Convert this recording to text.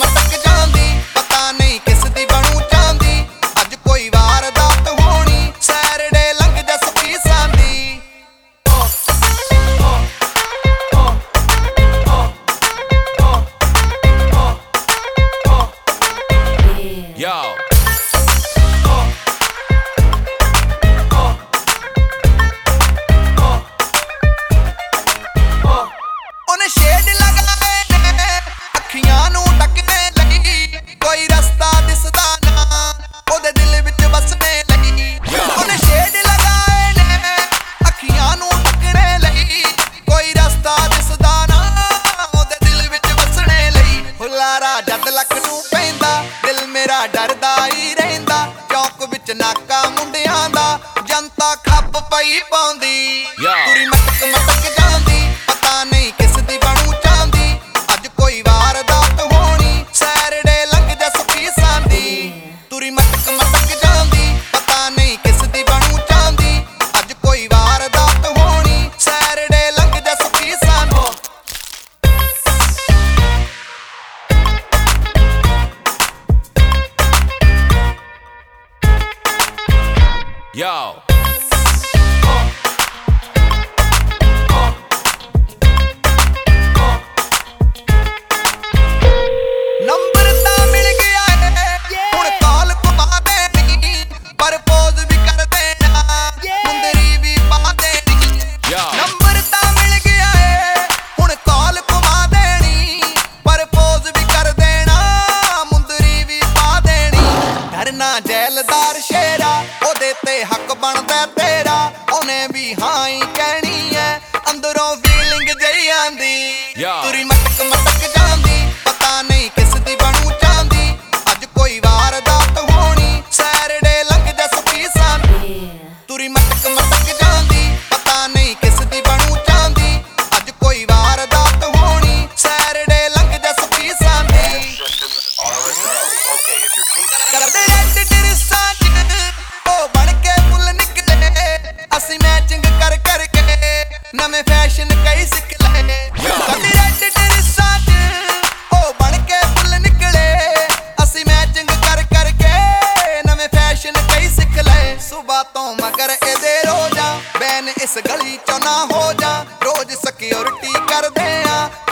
ਮਟਕ ਜਾਂਦੀ, ਪਤਾ ਨਹੀਂ ਕਿਸ ਦੀ ਬਣੂ ਚਾਂਦੀ। ਅੱਜ ਕੋਈ ਵਾਰਦਾਤ ਹੋਣੀ, ਸੈਟਰਡੇ ਲੰਘ ਜਾ ਸੁਖੀ ਸਾਂਦੀ। Yo. ਉਹਨੇ ਸ਼ੇਡ ਲਗਾਏ ਨੇ ਅੱਖੀਆਂ ਨੂੰ ਢੱਕਣੇ ਲਈ, ਕੋਈ ਰਸਤਾ ਦਿਸਦਾ ਨਾ ਉਹਦੇ ਦਿਲ ਵਿੱਚ ਵਸਣੇ ਲਈ। ਉਹਨੇ ਸ਼ੇਡ ਲਗਾਏ ਨੇ ਅੱਖੀਆਂ ਨੂੰ ਢੱਕਣੇ ਲਈ, ਕੋਈ ਰਸਤਾ ਦਿਸਦਾ ਨਾ ਉਹਦੇ ਦਿਲ ਵਿੱਚ ਵਸਣੇ ਲਈ। ਹੁਲਾਰਾ ਜਦ ਲੱਕ ਨੂੰ ਪੈਂਦਾ, ਦਿਲ ਮੇਰਾ ਡਰਦਾ ਹੀ ਰਹਿੰਦਾ। ਚੌਕ ਵਿੱਚ ਨਾਕਾ ਮੁੰਡਿਆਂ ਦਾ, ਜਨਤਾ ਖੱਪ ਪਈ ਪਾਉਂਦੀ। ਪੂਰੀ ਮਟਕ ਮਟਕ ਜਾਂਦੀ, ਪਤਾ ਨਹੀਂ ਕਿਸ ਦੀ ਬਣੂ ਚਾਂਦੀ। ਅੱਜ ਕੋਈ ਵਾਰਦਾਤ ਹੋਣੀ, ਸੈਟਰਡੇ ਲੰਘ ਜਾ ਸੁਖੀ ਸਾਂਦੀ। ਤੁਰੀ ਮਟਕ ਮਟਕ ਜਾਂਦੀ, ਪਤਾ ਨਹੀਂ ਕਿਸ ਦੀ ਬਣੂ ਚਾਂਦੀ। ਅੱਜ ਕੋਈ ਵਾਰਦਾਤ ਹੋਣੀ, ਸੈਟਰਡੇ ਲੰਘ ਜਾ ਸੁਖੀ ਸਾਂਦੀ। Yo. ਨੰਬਰ ਤਾਂ ਮਿਲ ਗਿਆ ਏ, ਹੁਣ ਕਾਲ ਘੁਮਾ ਦੇਣੀ, ਪ੍ਰਪੋਜ਼ ਵੀ ਕਰ ਦੇਣਾ, ਮੁੰਦਰੀ ਵੀ ਪਾ ਦੇਣੀ। ਨੰਬਰ ਤਾਂ ਮਿਲ ਗਿਆ ਏ, ਹੁਣ ਕਾਲ ਘੁਮਾ ਦੇਣੀ, ਪ੍ਰਪੋਜ਼ ਵੀ ਕਰ ਦੇਣਾ, ਮੁੰਦਰੀ ਵੀ ਪਾ ਦੇਣੀ। ਡਰਨਾ ਜੈਲਦਾਰ ਸ਼ੇਰਾ, ਉਹਦੇ ਤੇ ਹੱਕ ਬਣਦਾ ਤੇਰਾ। ਉਹਨੇ ਵੀ ਹਾਂ ਹੀ ਕਹਿਣੀ ਐ, ਅੰਦਰੋਂ ਫੀਲਿੰਗ ਜਈ ਆਂਦੀ। ਤੁਰੀ ਮਟਕ ਮਟਕ ਜਾਂਦੀ, ਪਤਾ ਨਹੀਂ ਕਿਸ ਦੀ ਬਣੂ ਚਾਂਦੀ। ਅੱਜ ਕੋਈ ਵਾਰਦਾਤ ਹੋਣੀ, ਸੈਟਰਡੇ ਲੰਘ ਜਾ ਸੁਖੀ ਸਾਂਦੀ। ਤੁਰੀ ਮਟਕ ਮਟਕ ਜਾਂਦੀ, ਪਤਾ ਨਹੀਂ ਕਿਸ ਦੀ ਬਣੂ ਚਾਂਦੀ। ਅੱਜ ਕੋਈ ਵਾਰਦਾਤ ਹੋਣੀ, ਸੈਟਰਡੇ ਲੰਘ ਜਾ ਸੁਖੀ ਸਾਂਦੀ। ਕਰਦੇ ਰੈਡ ਡਰੈਸਾਂ 'ਚ ਉਹ ਬਣ ਕੇ ਫੁੱਲ ਨਿਕਲੇ, ਅਸੀਂ ਮੈਚਿੰਗ ਕਰ ਕਰਕੇ ਨਵੇਂ ਫੈਸ਼ਨ ਕਈ ਸਿੱਖ ਲਏ। ਕਰਦੇ ਰੈਡ ਡਰੈਸਾਂ 'ਚ ਉਹ ਬਣ ਕੇ ਫੁੱਲ ਨਿਕਲੇ, ਅਸੀਂ ਮੈਚਿੰਗ ਕਰ ਕਰਕੇ ਨਵੇਂ ਫੈਸ਼ਨ ਕਈ ਸਿੱਖ ਲਏ। ਸੁਬਾਹ ਤੋਂ ਮਗਰ ਇਹਦੇ ਰੋਜ਼ਾਂ, ਬੈਨ ਇਸ ਗਲੀ 'ਚੋਂ ਨਾ ਹੋ ਜਾ। ਰੋਜ਼ ਸਿਕਿਉਰਿਟੀ ਕਰਦੇ ਆ,